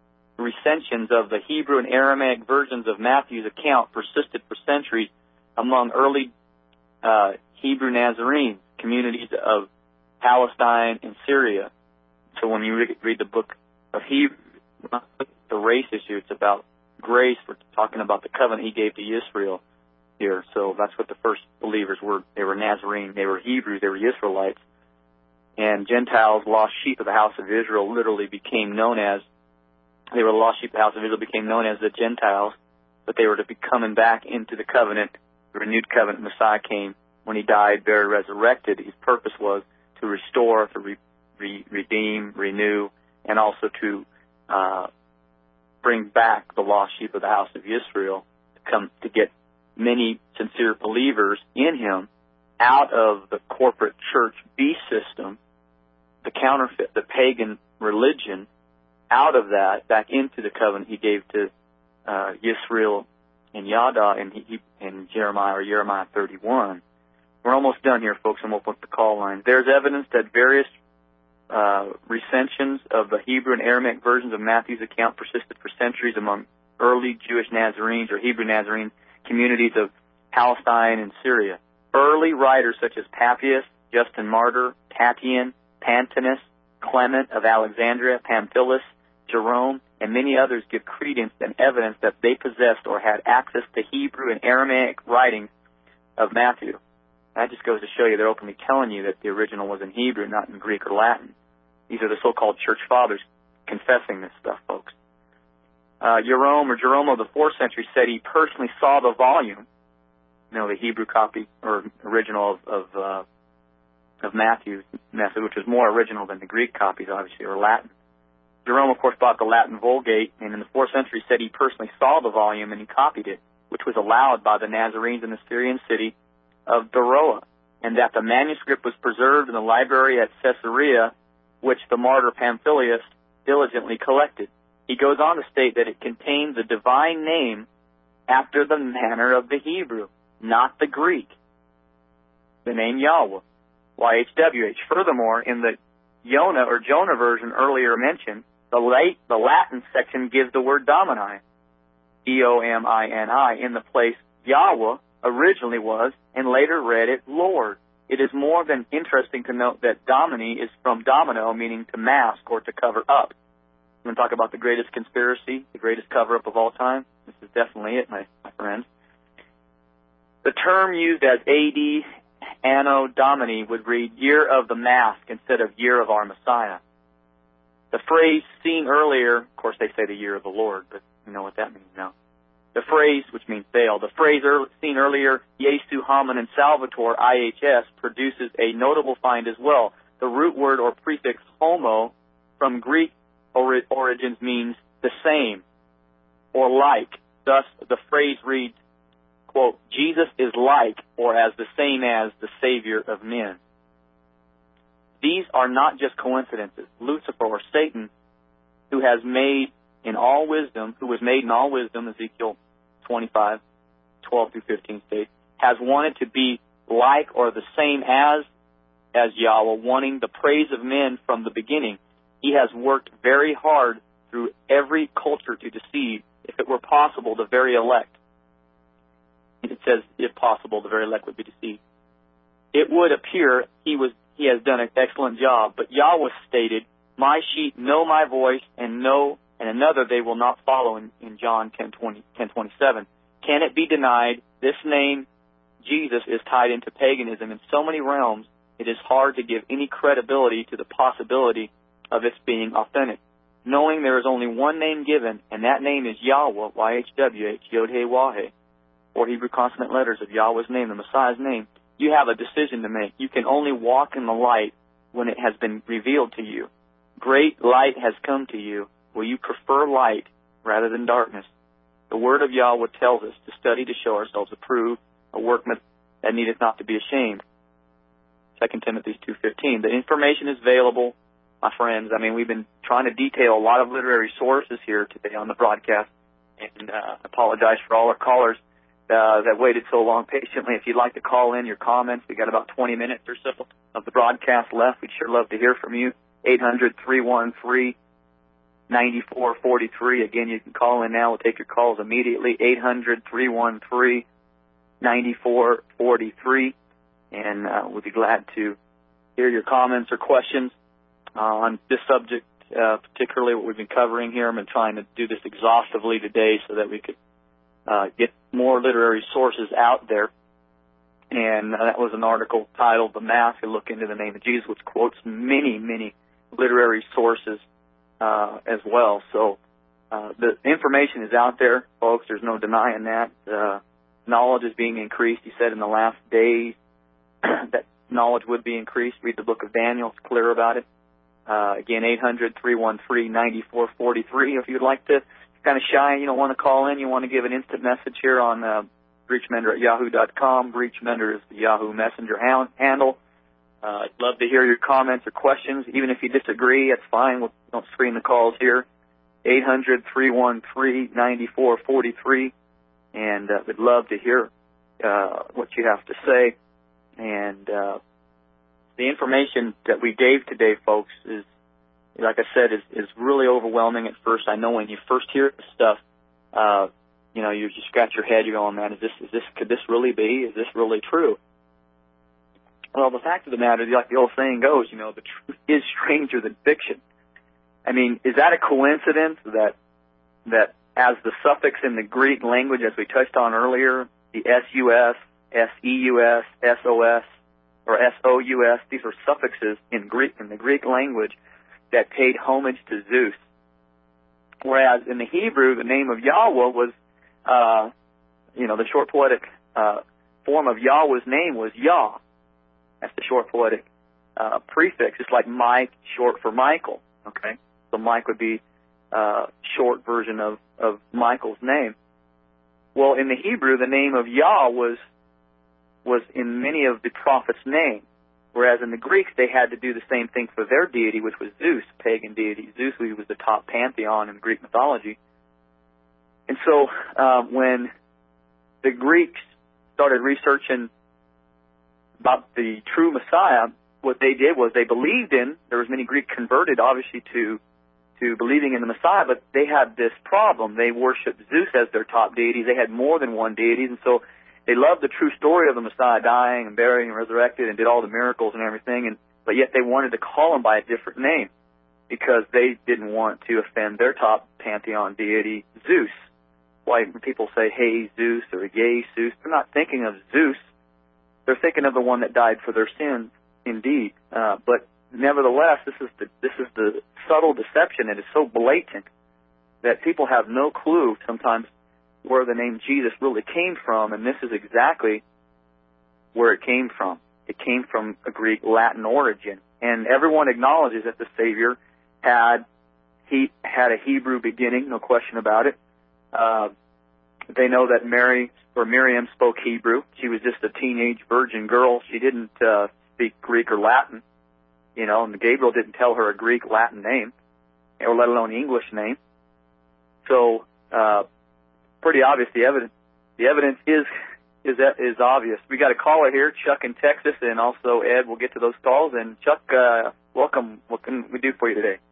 of the Hebrew and Aramaic versions of Matthew's account persisted for centuries among early Hebrew Nazarenes, communities of Palestine and Syria. So when you read the book of Hebrew, the race issue, it's about grace. We're talking about the covenant he gave to Israel here. So that's what the first believers were. They were Nazarene. They were Hebrews. They were Israelites. And Gentiles, lost sheep of the house of Israel, literally became known as, they were the lost sheep of the house of Israel, became known as the Gentiles, but they were to be coming back into the covenant, the renewed covenant. Messiah came when he died, buried, resurrected. His purpose was to restore, to redeem, renew, and also to bring back the lost sheep of the house of Israel, to get many sincere believers in him out of the corporate church beast system, the counterfeit, the pagan religion, out of that back into the covenant he gave to Yisrael and Yada in Jeremiah 31. We're almost done here, folks, and we'll put the call line. There's evidence that various recensions of the Hebrew and Aramaic versions of Matthew's account persisted for centuries among early Jewish Nazarenes or Hebrew Nazarene communities of Palestine and Syria. Early writers such as Papias, Justin Martyr, Tatian, Pantanus, Clement of Alexandria, Pamphilus, Jerome, and many others give credence and evidence that they possessed or had access to Hebrew and Aramaic writings of Matthew. That just goes to show you they're openly telling you that the original was in Hebrew, not in Greek or Latin. These are the so-called church fathers confessing this stuff, folks. Jerome of the 4th century said he personally saw the volume, the Hebrew copy or original of Matthew's method, which was more original than the Greek copies, obviously, or Latin. Jerome, of course, bought the Latin Vulgate, and in the 4th century said he personally saw the volume and he copied it, which was allowed by the Nazarenes in the Syrian city of Beroa, and that the manuscript was preserved in the library at Caesarea, which the martyr Pamphilus diligently collected. He goes on to state that it contains a divine name after the manner of the Hebrew, not the Greek, the name Yahweh, YHWH. Furthermore, in the Jonah version earlier mentioned, the Latin section gives the word Domini, D-O-M-I-N-I, in the place Yahweh originally was, and later read it Lord. It is more than interesting to note that Domini is from domino, meaning to mask or to cover up. You want to talk about the greatest conspiracy, the greatest cover-up of all time? This is definitely it, my friends. The term used as AD Anno Domini would read year of the mask instead of year of our Messiah. The phrase seen earlier, of course they say the year of the Lord, but you know what that means now. The phrase, which means veil, the phrase seen earlier, Jesu Hominin Salvator, IHS, produces a notable find as well. The root word or prefix homo from Greek origins means the same or like. Thus, the phrase reads, quote, Jesus is like or as the same as the Savior of men. These are not just coincidences. Lucifer or Satan, who was made in all wisdom, Ezekiel 25, 12 through 15 states, has wanted to be like or the same as Yahweh, wanting the praise of men from the beginning. He has worked very hard through every culture to deceive, if it were possible, the very elect. It says, if possible, the very elect would be deceived. It would appear he has done an excellent job, but Yahweh stated, my sheep know my voice and another they will not follow in John 10:27. Can it be denied this name, Jesus, is tied into paganism in so many realms, it is hard to give any credibility to the possibility of its being authentic. Knowing there is only one name given, and that name is Yahweh, YHWH, Yod-Heh-Wah-Heh, or Hebrew consonant letters of Yahweh's name, the Messiah's name, you have a decision to make. You can only walk in the light when it has been revealed to you. Great light has come to you. Will you prefer light rather than darkness? The word of Yahweh tells us to study to show ourselves approved, a workman that needeth not to be ashamed. 2 Timothy 2:15. The information is available, my friends. We've been trying to detail a lot of literary sources here today on the broadcast, and apologize for all our callers that waited so long patiently. If you'd like to call in your comments, we got about 20 minutes or so of the broadcast left. We'd sure love to hear from you. 800-313-9443. Again, you can call in now. We'll take your calls immediately. 800-313-9443. And we'll be glad to hear your comments or questions on this subject, particularly what we've been covering here. I've been trying to do this exhaustively today so that we could get more literary sources out there. And that was an article titled "The Mass, a Look into the Name of Jesus," which quotes many, many literary sources as well. So the information is out there, folks. There's no denying that. Knowledge is being increased. He said in the last days that knowledge would be increased. Read the book of Daniel. It's clear about it. Again, 800-313-9443. If you'd like to, kind of shy, you don't want to call in, you want to give an instant message here on breachmender@yahoo.com. Breachmender is the Yahoo Messenger handle. I'd love to hear your comments or questions. Even if you disagree, that's fine. We don't screen the calls here. 800-313-9443. And we'd love to hear what you have to say. And the information that we gave today, folks, is, like I said, is really overwhelming at first. I know when you first hear this stuff, you just scratch your head. You're going, man, could this really be? Is this really true? Well, the fact of the matter is, like the old saying goes, the truth is stranger than fiction. I mean, is that a coincidence that as the suffix in the Greek language, as we touched on earlier, the S-U-S, S-E-U-S, S-O-S, or S-O-U-S, these are suffixes in the Greek language that paid homage to Zeus. Whereas in the Hebrew, the name of Yahweh was, the short poetic form of Yahweh's name was Yah. That's the short poetic prefix. It's like Mike, short for Michael. Okay, so Mike would be short version of Michael's name. Well, in the Hebrew, the name of Yah was in many of the prophets' names, whereas in the Greeks, they had to do the same thing for their deity, which was Zeus, pagan deity. Zeus was the top pantheon in Greek mythology. And so when the Greeks started researching about the true Messiah, what they did was they believed in, there was many Greek converted, obviously, to believing in the Messiah, but they had this problem. They worshiped Zeus as their top deity. They had more than one deity, and so they loved the true story of the Messiah dying and burying and resurrected and did all the miracles and everything, but yet they wanted to call him by a different name because they didn't want to offend their top pantheon deity, Zeus. Why when people say, hey, Zeus, or yay, Zeus, they're not thinking of Zeus. They're thinking of the one that died for their sins, indeed. But nevertheless, this is the subtle deception. It is so blatant that people have no clue sometimes where the name Jesus really came from, and this is exactly where it came from. It came from a Greek Latin origin, and everyone acknowledges that the Savior had a Hebrew beginning, no question about it. They know that Miriam spoke Hebrew. She was just a teenage virgin girl. She didn't speak Greek or Latin, and Gabriel didn't tell her a Greek Latin name, or let alone English name. So, pretty obvious. The evidence is obvious. We got a caller here, Chuck in Texas, and also Ed. We'll get to those calls. And Chuck, welcome. What can we do for you today?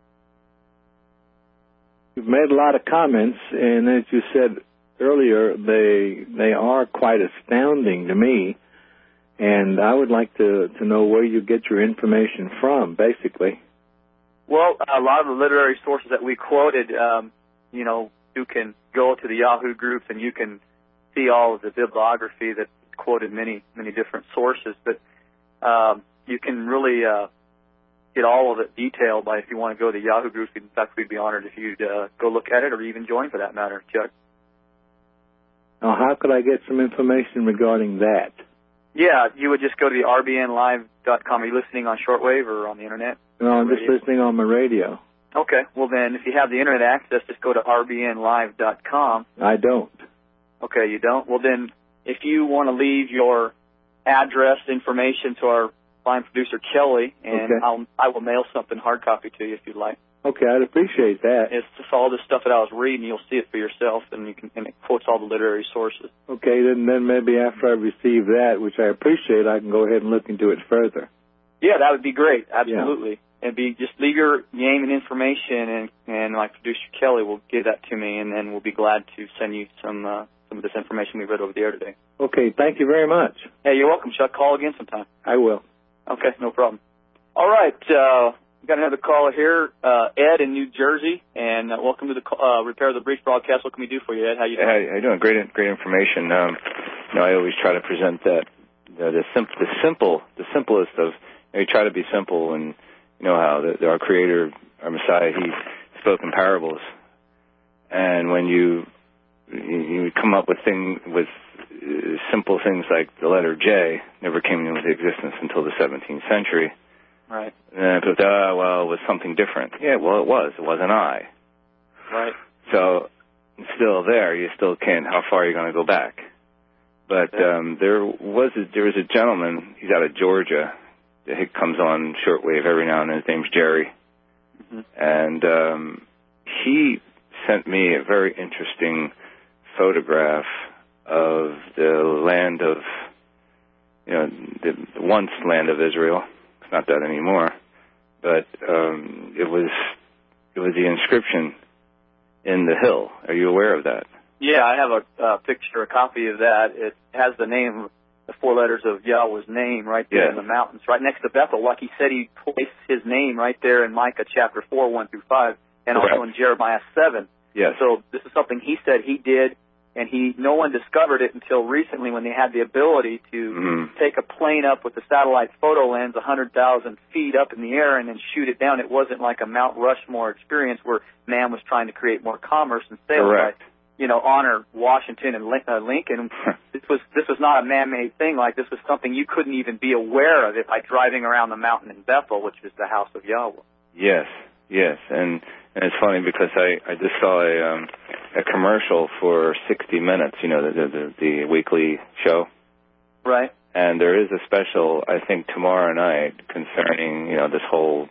You've made a lot of comments, and as you said earlier, they are quite astounding to me. And I would like to know where you get your information from, basically. Well, a lot of the literary sources that we quoted, you can go to the Yahoo groups and you can see all of the bibliography that quoted many, many different sources. But you can really get all of it detailed by if you want to go to the Yahoo groups. In fact, we'd be honored if you'd go look at it or even join for that matter, Chuck. Now, how could I get some information regarding that? Yeah, you would just go to the rbnlive.com. Are you listening on shortwave or on the Internet? No, I'm just listening on my radio. Okay, well then, if you have the Internet access, just go to rbnlive.com. I don't. Okay, you don't? Well then, if you want to leave your address information to our fine producer, Kelly, and okay. I will mail something hard copy to you if you'd like. Okay, I'd appreciate that. It's just all this stuff that I was reading. You'll see it for yourself, and it quotes all the literary sources. Okay, then maybe after I receive that, which I appreciate, I can go ahead and look into it further. Yeah, that would be great. Absolutely. Yeah. And just leave your name and information, and my producer Kelly will give that to me, and then we'll be glad to send you some of this information we read over the air today. Okay, thank you very much. Hey, you're welcome, Chuck. Call again sometime. I will. Okay, no problem. All right, we got another caller here, Ed in New Jersey, and welcome to the Repair the Breach broadcast. What can we do for you, Ed? How you doing? How you doing? Great information. I always try to present that the simplest of. You try to be simple, and you know how our Creator, our Messiah, He spoke in parables, and when you come up with simple things like the letter J never came into existence until the 17th century. Right. And people thought, well, it was something different. Yeah, well, it was. It was an I. Right. So it's still there. You still can't. How far are you going to go back? But there was a gentleman. He's out of Georgia. He comes on shortwave every now and then. His name's Jerry. Mm-hmm. And he sent me a very interesting photograph of the land of, the once land of Israel. It's not that anymore. But it was the inscription in the hill. Are you aware of that? Yeah, I have a picture, a copy of that. It has the name, the four letters of Yahweh's name right there in the mountains, right next to Bethel. Like he said, he placed his name right there in Micah chapter 4, 1-5, and also in Jeremiah 7. Yes. So this is something he said he did, and no one discovered it until recently when they had the ability to take a plane up with a satellite photo lens 100,000 feet up in the air and then shoot it down. It wasn't like a Mount Rushmore experience where man was trying to create more commerce and sales. Correct. Honor Washington and Lincoln. This was not a man-made thing. Like, this was something you couldn't even be aware of it by driving around the mountain in Bethel, which is the house of Yahweh. Yes, and it's funny because I just saw a commercial for 60 Minutes, the weekly show. Right. And there is a special, I think, tomorrow night concerning, this whole,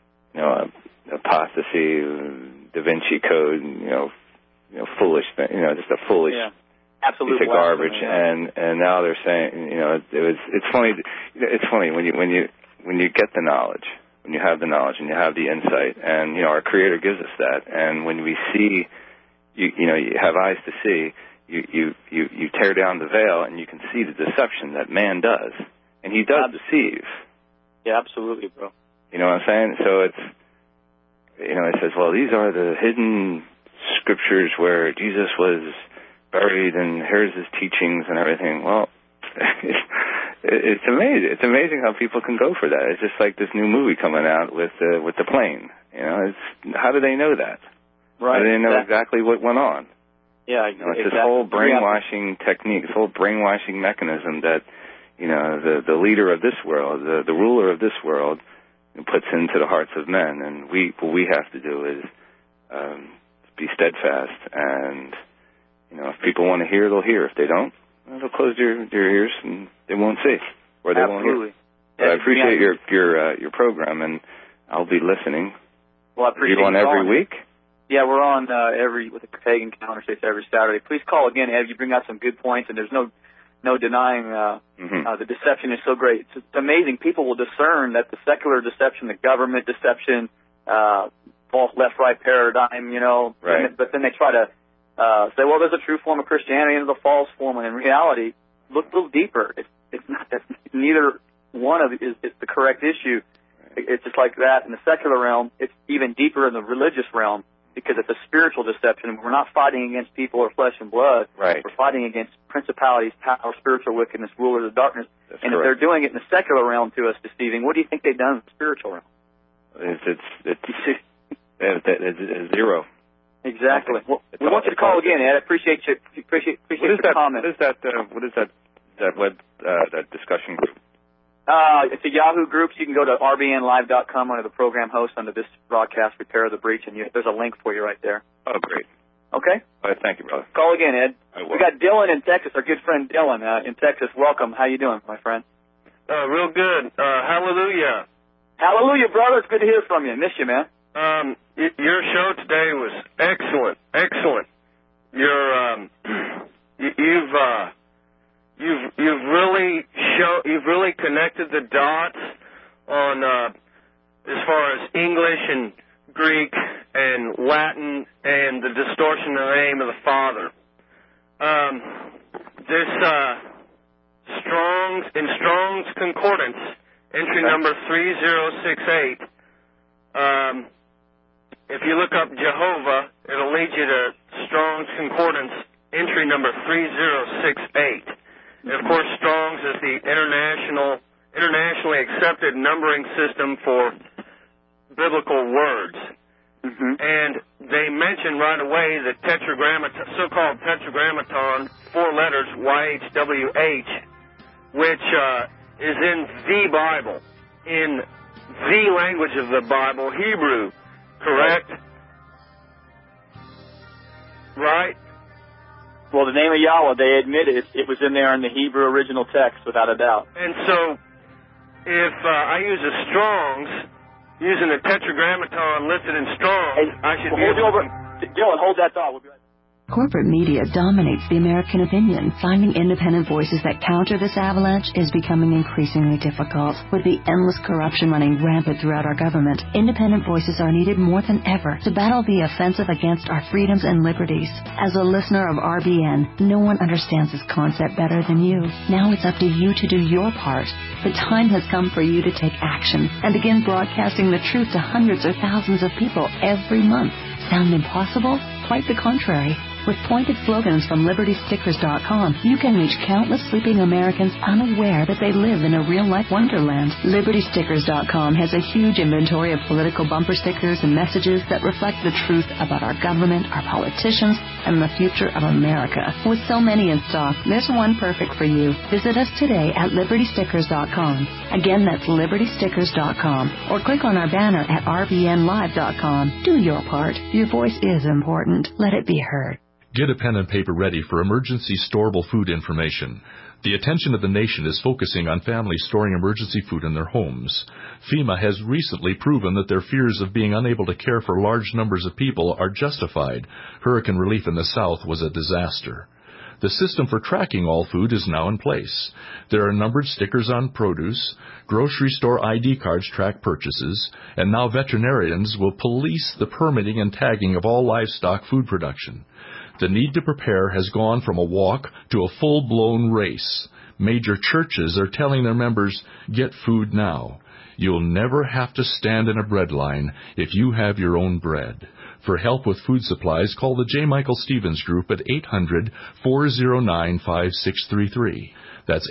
apostasy, Da Vinci Code, foolish thing, just a foolish absolute piece of garbage. And now they're saying, it's funny when you get the knowledge, when you have the knowledge and you have the insight, and our Creator gives us that, and when we see, you have eyes to see, you tear down the veil and you can see the deception that man does, and he does deceive. Yeah, absolutely, bro. You know what I'm saying? So it's, it says, well, these are the hidden scriptures where Jesus was buried, and here's his teachings and everything. Well, it's amazing. It's amazing how people can go for that. It's just like this new movie coming out with the plane. How do they know that? Right. How do they know exactly what went on? Yeah, it's this whole brainwashing technique, this whole brainwashing mechanism that the leader of this world, the ruler of this world, puts into the hearts of men. And what we have to do is be steadfast, and if people want to hear, they'll hear. If they don't, they'll close their ears and they won't see, or they won't hear. But I appreciate your program, and I'll be listening. Well, I appreciate you on every week. Yeah, we're on with the Pagan Calendar States every Saturday. Please call again, Ed. You bring out some good points, and there's no denying the deception is so great. It's amazing. People will discern that the secular deception, the government deception, false left-right paradigm, right. But then they try to say, well, there's a true form of Christianity and there's a false form. And in reality, look a little deeper. It's not that neither one of it is the correct issue. It's just like that in the secular realm. It's even deeper in the religious realm because it's a spiritual deception. We're not fighting against people or flesh and blood. Right. We're fighting against principalities, power, spiritual wickedness, rulers of darkness. That's and correct. If they're doing it in the secular realm to us, deceiving, what do you think they've done in the spiritual realm? It's zero. Exactly. Well, we want you to call again, Ed. I appreciate you. Appreciate your comment. What is that web that discussion group? It's a Yahoo group. So you can go to rbnlive.com under the program host under this broadcast, Repair the Breach, and there's a link for you right there. Oh, great. Okay. All right, thank you, brother. Call again, Ed. I will. We got Dylan in Texas. Our good friend Dylan in Texas. Welcome. How you doing, my friend? Real good. Hallelujah. Hallelujah, brother. It's good to hear from you. Miss you, man. Your show today was excellent, excellent. You've really connected the dots on as far as English and Greek and Latin and the distortion of the name of the Father. Strong's Concordance, entry number 3068. If you look up Jehovah, it'll lead you to Strong's Concordance, entry number 3068. And of course, Strong's is the internationally accepted numbering system for biblical words. Mm-hmm. And they mention right away the so-called tetragrammaton, 4 letters, YHWH, which is in the Bible, in the language of the Bible, Hebrew, correct? Right? Well, the name of Yahweh, they admit it was in there in the Hebrew original text, without a doubt. And so, if I use a Strong's, using the tetragrammaton listed in Strong's, I should be able to... Dylan, hold that thought. We'll be right back. Corporate media dominates the American opinion. Finding independent voices that counter this avalanche is becoming increasingly difficult. With the endless corruption running rampant throughout our government, independent voices are needed more than ever to battle the offensive against our freedoms and liberties. As a listener of RBN, no one understands this concept better than you. Now it's up to you to do your part. The time has come for you to take action and begin broadcasting the truth to hundreds or thousands of people every month. Sound impossible? Quite the contrary. With pointed slogans from LibertyStickers.com, you can reach countless sleeping Americans unaware that they live in a real-life wonderland. LibertyStickers.com has a huge inventory of political bumper stickers and messages that reflect the truth about our government, our politicians, and the future of America. With so many in stock, there's one perfect for you. Visit us today at LibertyStickers.com. Again, that's LibertyStickers.com. Or click on our banner at RBNLive.com. Do your part. Your voice is important. Let it be heard. Get a pen and paper ready for emergency storable food information. The attention of the nation is focusing on families storing emergency food in their homes. FEMA has recently proven that their fears of being unable to care for large numbers of people are justified. Hurricane relief in the South was a disaster. The system for tracking all food is now in place. There are numbered stickers on produce, grocery store ID cards track purchases, and now veterinarians will police the permitting and tagging of all livestock food production. The need to prepare has gone from a walk to a full-blown race. Major churches are telling their members, get food now. You'll never have to stand in a bread line if you have your own bread. For help with food supplies, call the J. Michael Stevens Group at 800-409-5633. That's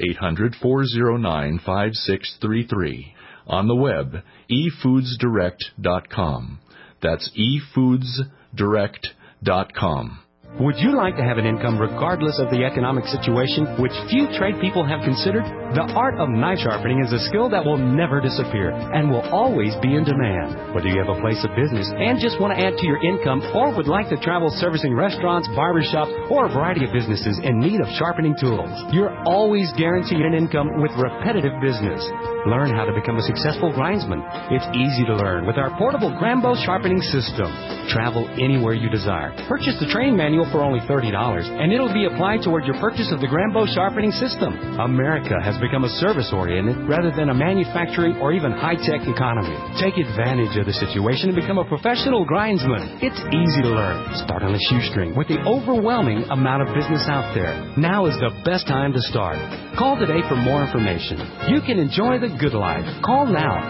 800-409-5633. On the web, efoodsdirect.com. That's efoodsdirect.com. Would you like to have an income regardless of the economic situation, which few trade people have considered? The art of knife sharpening is a skill that will never disappear and will always be in demand. Whether you have a place of business and just want to add to your income or would like to travel servicing restaurants, barbershops, or a variety of businesses in need of sharpening tools, you're always guaranteed an income with repetitive business. Learn how to become a successful grindsman. It's easy to learn with our portable Grambo sharpening system. Travel anywhere you desire. Purchase the training manual for only $30, and it'll be applied toward your purchase of the Grambo sharpening system. America has become a service-oriented rather than a manufacturing or even high-tech economy. Take advantage of the situation and become a professional grindsman. It's easy to learn. Start on a shoestring with the overwhelming amount of business out there. Now is the best time to start. Call today for more information. You can enjoy the good life. Call now,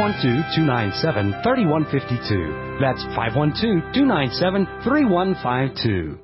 512-297-3152. That's 512-297-3152.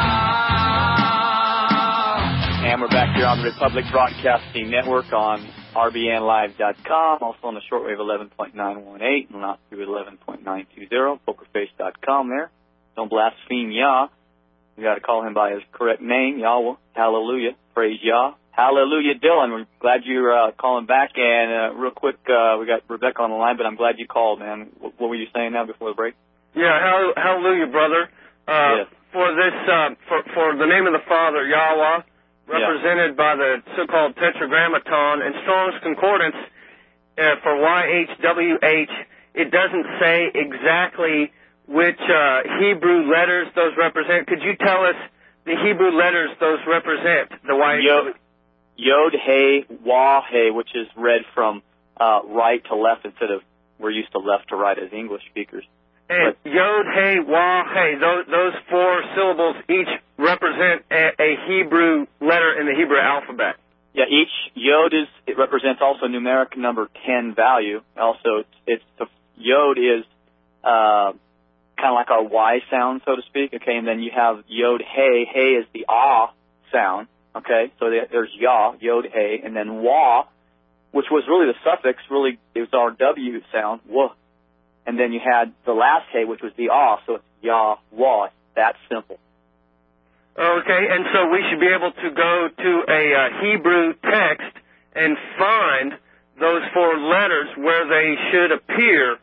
We're back here on the Republic Broadcasting Network on rbnlive.com, also on the shortwave 11.918 and not through 11.920, pokerface.com there. Don't blaspheme Yah. You got to call him by his correct name, Yahweh. Hallelujah. Praise Yah. Hallelujah, Dylan. We're glad you're calling back. And real quick, we got Rebecca on the line, but I'm glad you called, man. What were you saying now before the break? Yeah, hallelujah, brother. Yes. For this, for the name of the Father, Yahweh, represented by the so-called Tetragrammaton, and Strong's Concordance for YHWH, it doesn't say exactly which Hebrew letters those represent. Could you tell us the Hebrew letters those represent? The YHWH. Yod, Hey, Wah, Hey, which is read from right to left instead of we're used to left to right as English speakers. And Yod, Hey, Wah, Hey, those four syllables each represent a Hebrew letter in the Hebrew alphabet. Yeah, each Yod it represents also numeric number 10 value. Also, it's the Yod is kind of like our Y sound, so to speak. Okay, and then you have Yod, Hey. Hey is the Ah sound. Okay, so there's Yah, Yod, Hey, and then Wah, which was really the suffix. Really, it was our W sound, Wah. And then you had the last Hey, which was the Ah, so it's Yah, Wah. It's that simple. Okay, and so we should be able to go to a Hebrew text and find those four letters where they should appear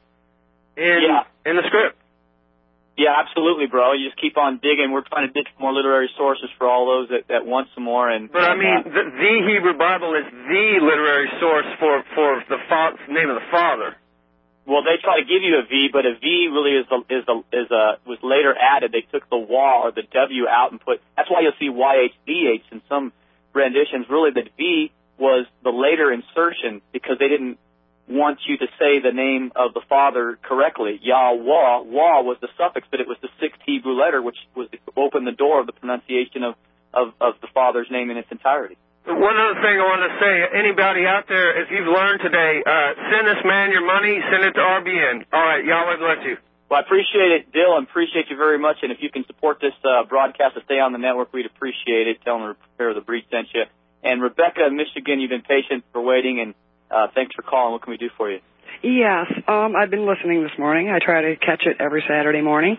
in the script. Yeah, absolutely, bro. You just keep on digging. We're trying to dig more literary sources for all those that want some more. But I mean, the Hebrew Bible is the literary source for the name of the Father. Well, they try to give you a V, but a V really was later added. They took the Wah or the W out and put. That's why you'll see YHDH in some renditions. Really, the V was the later insertion because they didn't want you to say the name of the Father correctly. Yahweh, Wah was the suffix, but it was the sixth Hebrew letter, which was opened the door of the pronunciation of the Father's name in its entirety. One other thing I want to say, anybody out there, if you've learned today, send this man your money, send it to RBN. All right, Yahweh bless you. Well, I appreciate it, Dylan. Appreciate you very much, and if you can support this broadcast to stay on the network, we'd appreciate it. Tell them to prepare the breach sent you. And Rebecca in Michigan, you've been patient for waiting, and thanks for calling. What can we do for you? Yes, I've been listening this morning. I try to catch it every Saturday morning.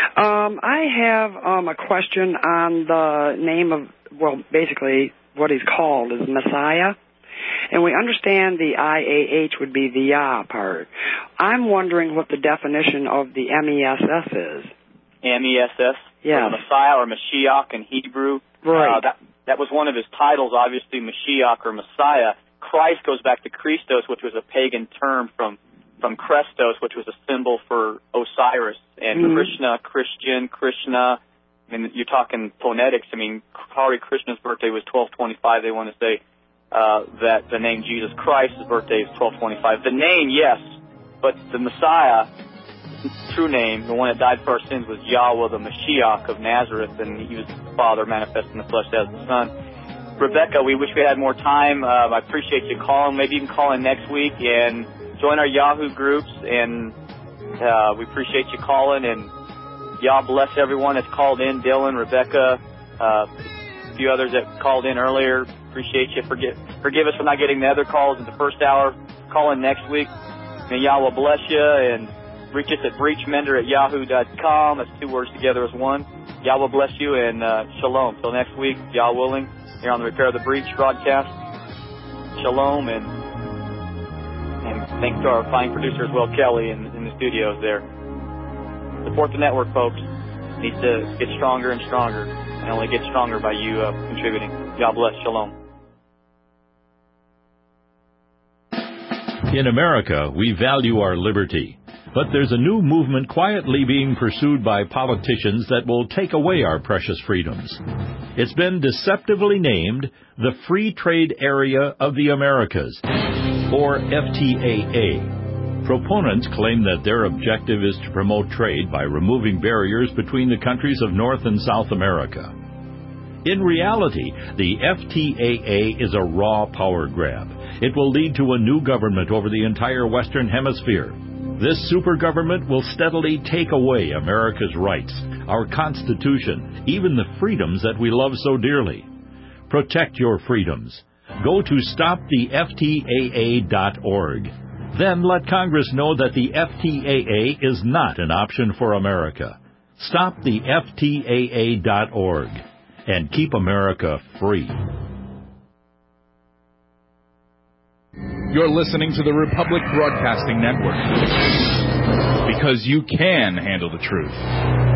I have a question on the name of, well, basically what he's called is Messiah. And we understand the IAH would be the Yah part. I'm wondering what the definition of the MESS is. MESS? Yeah. Messiah or Mashiach in Hebrew. Right. That was one of his titles, obviously, Mashiach or Messiah. Christ goes back to Christos, which was a pagan term from Krestos, which was a symbol for Osiris. And Krishna, Christian, Krishna. I mean, you're talking phonetics. I mean, Hare Krishna's birthday was 12/25. They want to say that the name Jesus Christ's birthday is 12/25. The name, yes, but the Messiah, his true name, the one that died for our sins, was Yahweh, the Mashiach of Nazareth, and he was the Father manifest in the flesh as the Son. Rebecca, we wish we had more time. I appreciate you calling. Maybe you can call in next week and join our Yahoo groups, and we appreciate you calling, and Yah bless everyone that's called in, Dylan, Rebecca, a few others that called in earlier. Appreciate you. Forgive us for not getting the other calls in the first hour. Call in next week. May Yah will bless you, and reach us at breachmender@yahoo.com. That's two words together as one. Yah will bless you, and shalom. Till next week, Yah willing, here on the Repair the Breach broadcast. Shalom, and thanks to our fine producer as well, Kelly, in the studios there. Support the network, folks. It needs to get stronger and stronger, and only get stronger by you contributing. God bless. Shalom. In America, we value our liberty. But there's a new movement quietly being pursued by politicians that will take away our precious freedoms. It's been deceptively named the Free Trade Area of the Americas, or FTAA. Proponents claim that their objective is to promote trade by removing barriers between the countries of North and South America. In reality, the FTAA is a raw power grab. It will lead to a new government over the entire Western Hemisphere. This super government will steadily take away America's rights, our Constitution, even the freedoms that we love so dearly. Protect your freedoms. Go to stoptheftaa.org. Then let Congress know that the FTAA is not an option for America. Stoptheftaa.org. And keep America free. You're listening to the Republic Broadcasting Network. Because you can handle the truth.